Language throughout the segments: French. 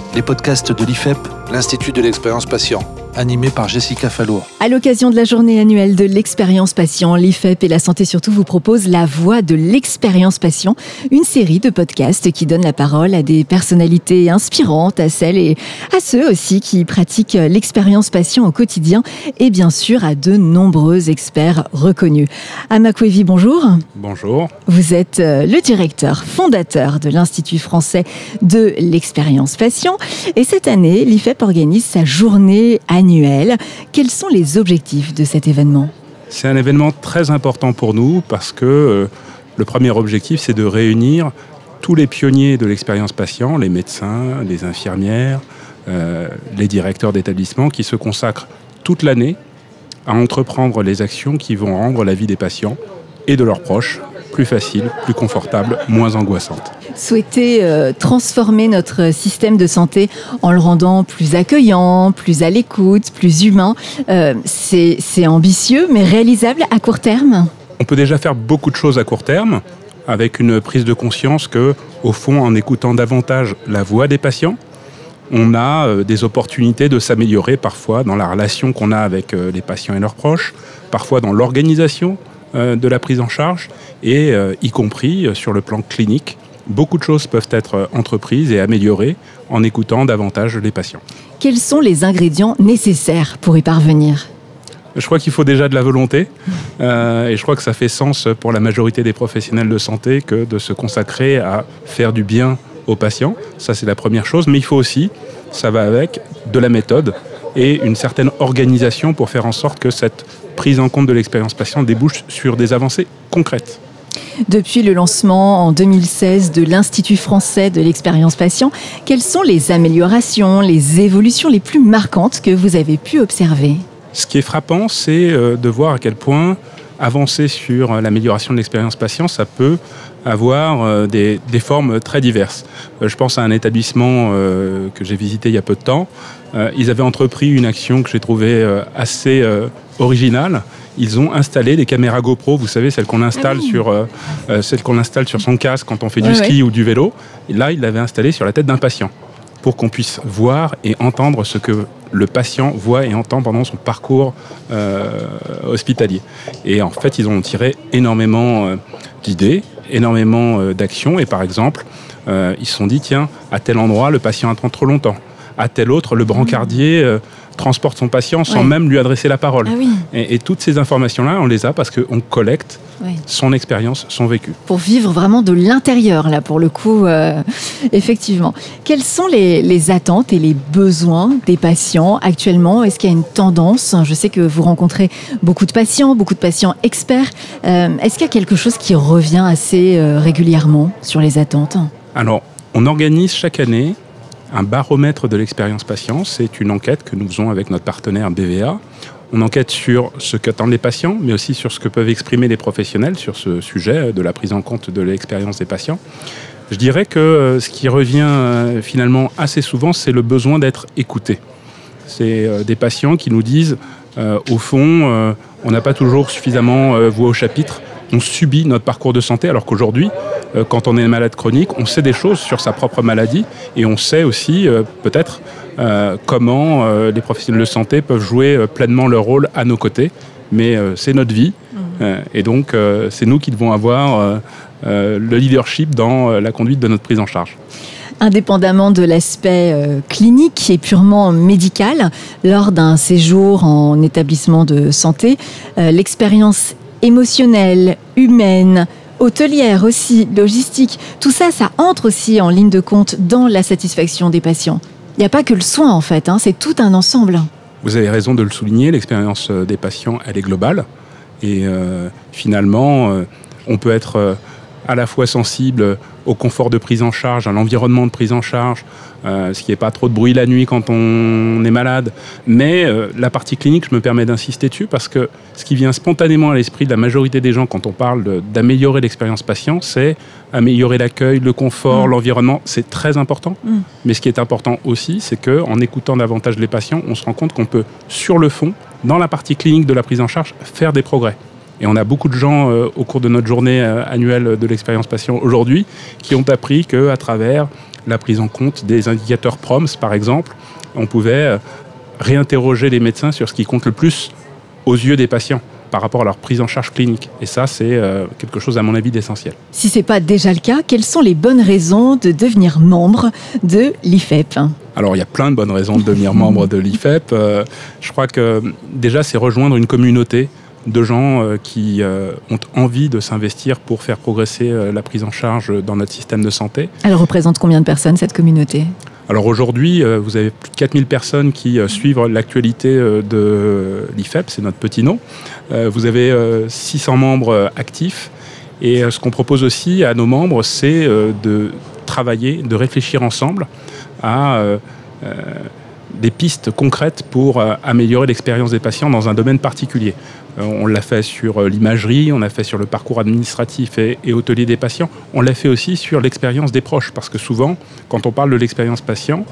les podcasts de l'IFEP, l'Institut de l'expérience patient, animé par Jessica Fallour. À l'occasion de la journée annuelle de l'expérience patient, l'IFEP et la santé surtout vous proposent La Voix de l'expérience patient, une série de podcasts qui donne la parole à des personnalités inspirantes, à celles et à ceux aussi qui pratiquent l'expérience patient au quotidien et bien sûr à de nombreux experts reconnus. Ama Kwevi, bonjour. Bonjour. Vous êtes le directeur fondateur de l'Institut français de l'expérience patient et cette année, l'IFEP organise sa journée annuelle. Quels sont les objectifs de cet événement ? C'est un événement très important pour nous parce que le premier objectif, c'est de réunir tous les pionniers de l'expérience patient, les médecins, les infirmières, les directeurs d'établissements qui se consacrent toute l'année à entreprendre les actions qui vont rendre la vie des patients et de leurs proches plus facile, plus confortable, moins angoissante. Souhaitez transformer notre système de santé en le rendant plus accueillant, plus à l'écoute, plus humain. C'est ambitieux, mais réalisable à court terme ? On peut déjà faire beaucoup de choses à court terme, avec une prise de conscience que, au fond, en écoutant davantage la voix des patients, on a des opportunités de s'améliorer parfois dans la relation qu'on a avec les patients et leurs proches, parfois dans l'organisation de la prise en charge et y compris sur le plan clinique. Beaucoup de choses peuvent être entreprises et améliorées en écoutant davantage les patients. Quels sont les ingrédients nécessaires pour y parvenir ? Je crois qu'il faut déjà de la volonté et je crois que ça fait sens pour la majorité des professionnels de santé que de se consacrer à faire du bien aux patients. Ça, c'est la première chose. Mais il faut aussi, ça va avec, de la méthode et une certaine organisation pour faire en sorte que cette prise en compte de l'expérience patient débouche sur des avancées concrètes. Depuis le lancement en 2016 de l'Institut français de l'expérience patient, quelles sont les améliorations, les évolutions les plus marquantes que vous avez pu observer ? Ce qui est frappant, c'est de voir à quel point avancer sur l'amélioration de l'expérience patient, ça peut avoir des formes très diverses. Je pense à un établissement que j'ai visité il y a peu de temps. Ils avaient entrepris une action que j'ai trouvée assez originale. Ils ont installé des caméras GoPro, vous savez, celles qu'on installe sur son casque quand on fait du ski ou du vélo. Et là, ils l'avaient installé sur la tête d'un patient pour qu'on puisse voir et entendre ce que le patient voit et entend pendant son parcours hospitalier. Et en fait, ils ont tiré énormément d'idées, énormément d'actions. Et par exemple, ils se sont dit, tiens, à tel endroit, le patient attend trop longtemps. À tel autre, le brancardier transporte son patient sans même lui adresser la parole. Ah oui. Et toutes ces informations-là, on les a parce qu'on collecte son expérience, son vécu. Pour vivre vraiment de l'intérieur, là, pour le coup, effectivement. Quelles sont les attentes et les besoins des patients actuellement ? Est-ce qu'il y a une tendance ? Je sais que vous rencontrez beaucoup de patients experts. Est-ce qu'il y a quelque chose qui revient assez régulièrement sur les attentes ? Alors, on organise chaque année un baromètre de l'expérience patient. C'est une enquête que nous faisons avec notre partenaire BVA. On enquête sur ce qu'attendent les patients, mais aussi sur ce que peuvent exprimer les professionnels sur ce sujet de la prise en compte de l'expérience des patients. Je dirais que ce qui revient finalement assez souvent, c'est le besoin d'être écouté. C'est des patients qui nous disent, au fond, on n'a pas toujours suffisamment voix au chapitre. On subit notre parcours de santé, alors qu'aujourd'hui, quand on est malade chronique, on sait des choses sur sa propre maladie et on sait aussi peut-être comment les professionnels de santé peuvent jouer pleinement leur rôle à nos côtés. Mais c'est notre vie et donc c'est nous qui devons avoir le leadership dans la conduite de notre prise en charge. Indépendamment de l'aspect clinique et purement médical, lors d'un séjour en établissement de santé, l'expérience émotionnelle, humaine, hôtelière aussi, logistique, tout ça, ça entre aussi en ligne de compte dans la satisfaction des patients. Il n'y a pas que le soin en fait, c'est tout un ensemble. Vous avez raison de le souligner, l'expérience des patients, elle est globale. Et finalement, on peut être à la fois sensible au confort de prise en charge, à l'environnement de prise en charge, ce qui n'est pas trop de bruit la nuit quand on est malade. Mais la partie clinique, je me permets d'insister dessus parce que ce qui vient spontanément à l'esprit de la majorité des gens quand on parle d'améliorer l'expérience patient, c'est améliorer l'accueil, le confort, l'environnement. C'est très important. Mais ce qui est important aussi, c'est qu'en écoutant davantage les patients, on se rend compte qu'on peut, sur le fond, dans la partie clinique de la prise en charge, faire des progrès. Et on a beaucoup de gens au cours de notre journée annuelle de l'expérience patient aujourd'hui qui ont appris qu'à travers la prise en compte des indicateurs PROMS, par exemple. On pouvait réinterroger les médecins sur ce qui compte le plus aux yeux des patients par rapport à leur prise en charge clinique. Et ça, c'est quelque chose, à mon avis, d'essentiel. Si ce n'est pas déjà le cas, quelles sont les bonnes raisons de devenir membre de l'IFEP ? Alors, il y a plein de bonnes raisons de devenir membre de l'IFEP. Je crois que déjà, c'est rejoindre une communauté de gens qui ont envie de s'investir pour faire progresser la prise en charge dans notre système de santé. Elle représente combien de personnes, cette communauté ? Alors aujourd'hui, vous avez plus de 4000 personnes qui suivent l'actualité de l'IFEP, c'est notre petit nom. Vous avez 600 membres actifs. Et ce qu'on propose aussi à nos membres, c'est de travailler, de réfléchir ensemble à des pistes concrètes pour améliorer l'expérience des patients dans un domaine particulier. On l'a fait sur l'imagerie, on l'a fait sur le parcours administratif et hôtelier des patients. On l'a fait aussi sur l'expérience des proches, parce que souvent, quand on parle de l'expérience patient,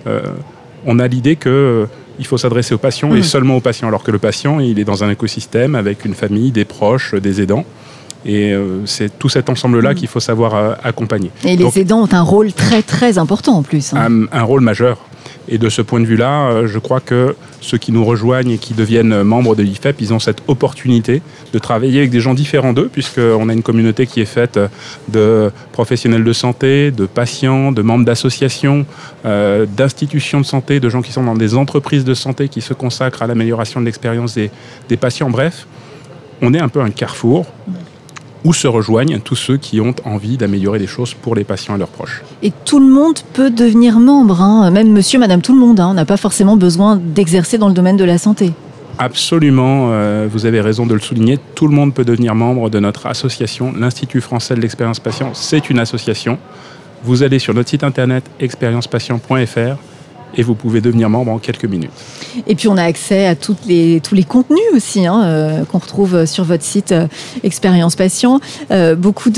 on a l'idée qu'il faut s'adresser aux patients et seulement aux patients, alors que le patient, il est dans un écosystème avec une famille, des proches, des aidants. Et c'est tout cet ensemble-là qu'il faut savoir accompagner. Et les aidants ont un rôle très très important en plus. Un rôle majeur. Et de ce point de vue-là, je crois que ceux qui nous rejoignent et qui deviennent membres de l'IFEP, ils ont cette opportunité de travailler avec des gens différents d'eux, puisqu'on a une communauté qui est faite de professionnels de santé, de patients, de membres d'associations, d'institutions de santé, de gens qui sont dans des entreprises de santé qui se consacrent à l'amélioration de l'expérience des patients. Bref, on est un peu un carrefour où se rejoignent tous ceux qui ont envie d'améliorer des choses pour les patients et leurs proches. Et tout le monde peut devenir membre, hein. Même monsieur, madame, tout le monde. On n'a pas forcément besoin d'exercer dans le domaine de la santé. Absolument, vous avez raison de le souligner. Tout le monde peut devenir membre de notre association, l'Institut français de l'expérience patient. C'est une association. Vous allez sur notre site internet expériencepatient.fr et vous pouvez devenir membre en quelques minutes. Et puis on a accès à tous les contenus aussi qu'on retrouve sur votre site Expérience Patient. Beaucoup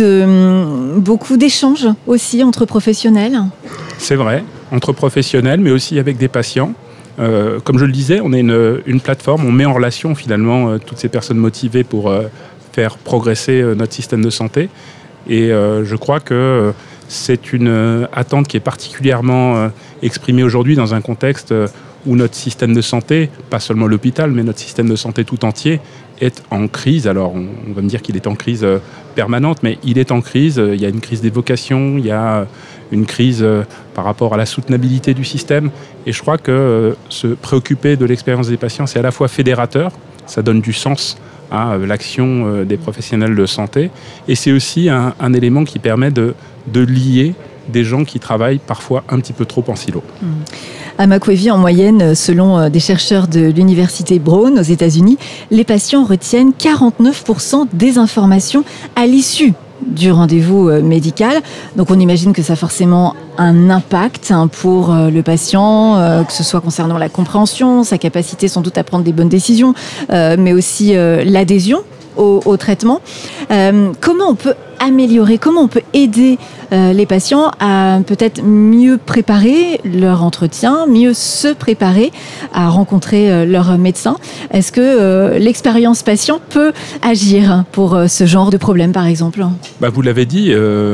d'échanges aussi entre professionnels. C'est vrai, entre professionnels, mais aussi avec des patients. Comme je le disais, on est une plateforme, on met en relation finalement toutes ces personnes motivées pour faire progresser notre système de santé. Et je crois que c'est une attente qui est particulièrement exprimée aujourd'hui dans un contexte où notre système de santé, pas seulement l'hôpital, mais notre système de santé tout entier, est en crise. Alors, on va me dire qu'il est en crise permanente, mais il est en crise. Il y a une crise des vocations, il y a une crise par rapport à la soutenabilité du système. Et je crois que se préoccuper de l'expérience des patients, c'est à la fois fédérateur, ça donne du sens à l'action des professionnels de santé, et c'est aussi un élément qui permet de lier des gens qui travaillent parfois un petit peu trop en silo. À Makwevi, en moyenne, selon des chercheurs de l'université Brown aux États-Unis, les patients retiennent 49% des informations à l'issue du rendez-vous médical. Donc on imagine que ça a forcément un impact pour le patient, que ce soit concernant la compréhension, sa capacité sans doute à prendre des bonnes décisions, mais aussi l'adhésion au traitement. Comment on peut améliorer, comment on peut aider les patients à peut-être mieux préparer leur entretien, mieux se préparer à rencontrer leur médecin? Est-ce que l'expérience patient peut agir pour ce genre de problème, par exemple? Vous l'avez dit,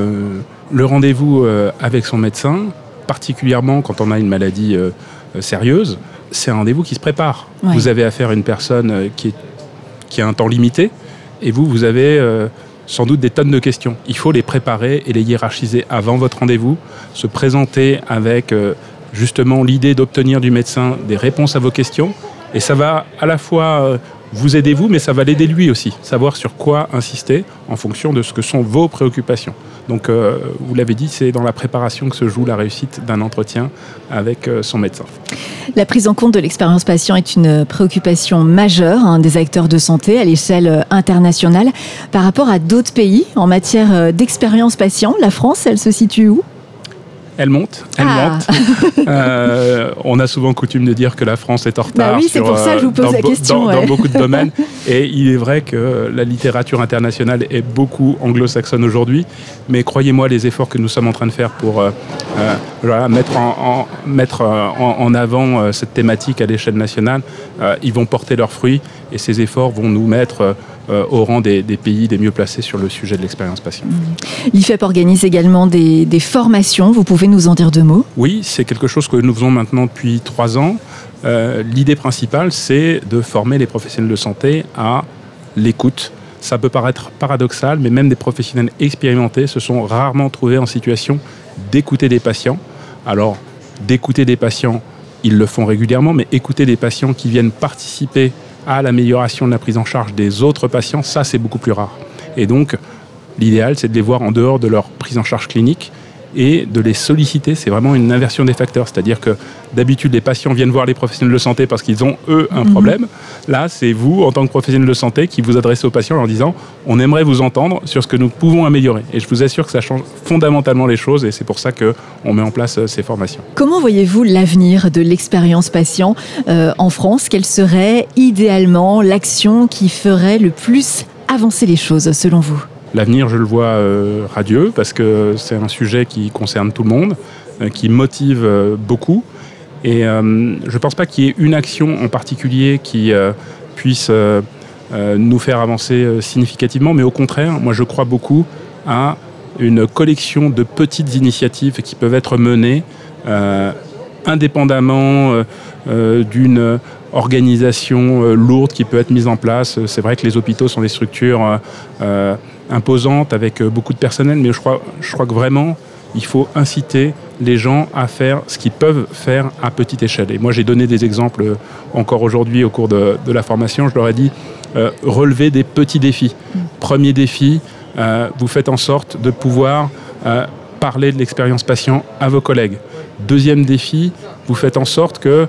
le rendez-vous avec son médecin, particulièrement quand on a une maladie sérieuse, c'est un rendez-vous qui se prépare. Ouais. Vous avez affaire à une personne qui a un temps limité, et vous avez sans doute des tonnes de questions. Il faut les préparer et les hiérarchiser avant votre rendez-vous, se présenter avec justement l'idée d'obtenir du médecin des réponses à vos questions. Et ça va à la fois vous aider vous, mais ça va l'aider lui aussi. Savoir sur quoi insister en fonction de ce que sont vos préoccupations. Donc, vous l'avez dit, c'est dans la préparation que se joue la réussite d'un entretien avec son médecin. La prise en compte de l'expérience patient est une préoccupation majeure des acteurs de santé à l'échelle internationale. Par rapport à d'autres pays, en matière d'expérience patient, la France, elle se situe où ? Elle monte. On a souvent coutume de dire que la France est en retard. Oui, c'est pour ça que je vous pose la question. Dans beaucoup de domaines. Et il est vrai que la littérature internationale est beaucoup anglo-saxonne aujourd'hui. Mais croyez-moi, les efforts que nous sommes en train de faire pour mettre en avant cette thématique à l'échelle nationale, ils vont porter leurs fruits. Et ces efforts vont nous mettre au rang des pays les mieux placés sur le sujet de l'expérience patient. L'IFEP organise également des formations. Vous pouvez nous en dire 2 mots ? Oui, c'est quelque chose que nous faisons maintenant depuis 3 ans. L'idée principale, c'est de former les professionnels de santé à l'écoute. Ça peut paraître paradoxal, mais même des professionnels expérimentés se sont rarement trouvés en situation d'écouter des patients. Alors, d'écouter des patients, ils le font régulièrement, mais écouter des patients qui viennent participer à l'amélioration de la prise en charge des autres patients, ça, c'est beaucoup plus rare. Et donc, l'idéal, c'est de les voir en dehors de leur prise en charge clinique et de les solliciter. C'est vraiment une inversion des facteurs. C'est-à-dire que d'habitude, les patients viennent voir les professionnels de santé parce qu'ils ont, eux, un problème. Là, c'est vous, en tant que professionnel de santé, qui vous adressez aux patients en leur disant « on aimerait vous entendre sur ce que nous pouvons améliorer ». Et je vous assure que ça change fondamentalement les choses et c'est pour ça qu'on met en place ces formations. Comment voyez-vous l'avenir de l'expérience patient en France ? Quelle serait idéalement l'action qui ferait le plus avancer les choses, selon vous ? L'avenir, je le vois radieux parce que c'est un sujet qui concerne tout le monde, qui motive beaucoup. Et je ne pense pas qu'il y ait une action en particulier qui puisse nous faire avancer significativement, mais au contraire, moi je crois beaucoup à une collection de petites initiatives qui peuvent être menées indépendamment d'une organisation lourde qui peut être mise en place. C'est vrai que les hôpitaux sont des structures imposantes avec beaucoup de personnel, mais je crois que vraiment il faut inciter les gens à faire ce qu'ils peuvent faire à petite échelle. Et moi j'ai donné des exemples encore aujourd'hui au cours de la formation. Je leur ai dit relever des petits défis. Premier défi, vous faites en sorte de pouvoir parler de l'expérience patient à vos collègues. Deuxième défi, vous faites en sorte que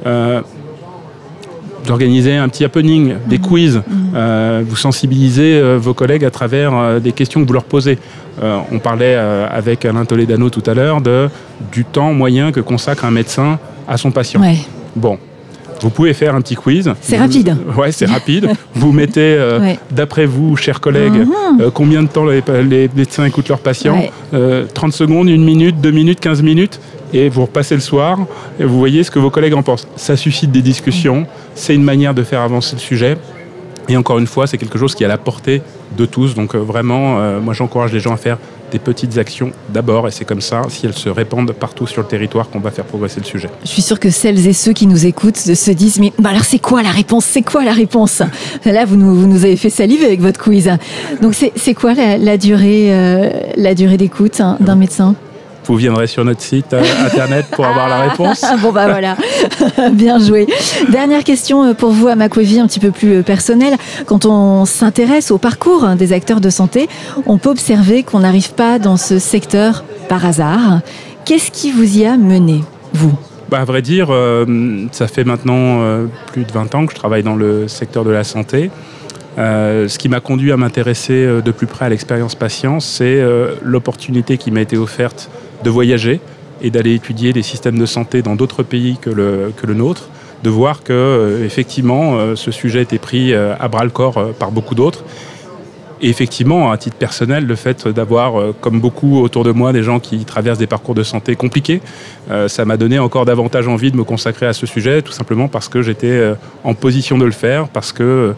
d'organiser un petit happening, des quiz, vous sensibilisez vos collègues à travers des questions que vous leur posez. On parlait avec Alain Toledano tout à l'heure du temps moyen que consacre un médecin à son patient. Ouais. Bon, vous pouvez faire un petit quiz. C'est rapide. Ouais, c'est rapide. Vous mettez, d'après vous, chers collègues, combien de temps les médecins écoutent leurs patients ? 30 secondes, 1 minute, 2 minutes, 15 minutes. Et vous repassez le soir et vous voyez ce que vos collègues en pensent. Ça suscite des discussions, c'est une manière de faire avancer le sujet. Et encore une fois, c'est quelque chose qui est à la portée de tous. Donc vraiment, moi j'encourage les gens à faire des petites actions d'abord. Et c'est comme ça, si elles se répandent partout sur le territoire, qu'on va faire progresser le sujet. Je suis sûre que celles et ceux qui nous écoutent se disent « Mais alors c'est quoi la réponse ? C'est quoi la réponse ?» Là, vous nous avez fait saliver avec votre quiz. Donc c'est quoi la durée d'écoute d'un médecin ? Vous viendrez sur notre site internet pour avoir la réponse. Bon bah voilà, bien joué. Dernière question pour vous, Amakovi, un petit peu plus personnelle. Quand on s'intéresse au parcours des acteurs de santé, on peut observer qu'on n'arrive pas dans ce secteur par hasard. Qu'est-ce qui vous y a mené, vous ? À vrai dire, ça fait maintenant plus de 20 ans que je travaille dans le secteur de la santé. Ce qui m'a conduit à m'intéresser de plus près à l'expérience patient, c'est l'opportunité qui m'a été offerte de voyager et d'aller étudier les systèmes de santé dans d'autres pays que le nôtre, de voir que effectivement ce sujet était pris à bras-le-corps par beaucoup d'autres. Et effectivement, à titre personnel, le fait d'avoir, comme beaucoup autour de moi, des gens qui traversent des parcours de santé compliqués, ça m'a donné encore davantage envie de me consacrer à ce sujet, tout simplement parce que j'étais en position de le faire, parce que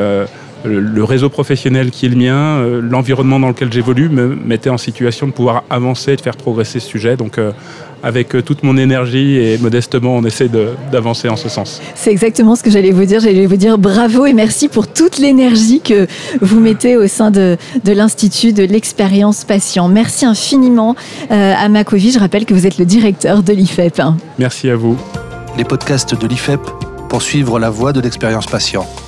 le réseau professionnel qui est le mien, l'environnement dans lequel j'évolue me mettait en situation de pouvoir avancer et de faire progresser ce sujet. Donc avec toute mon énergie et modestement, on essaie d'avancer en ce sens. C'est exactement ce que j'allais vous dire. J'allais vous dire bravo et merci pour toute l'énergie que vous mettez au sein de l'Institut de l'expérience patient. Merci infiniment Amakovi. Je rappelle que vous êtes le directeur de l'IFEP. Merci à vous. Les podcasts de l'IFEP pour suivre la voie de l'expérience patient.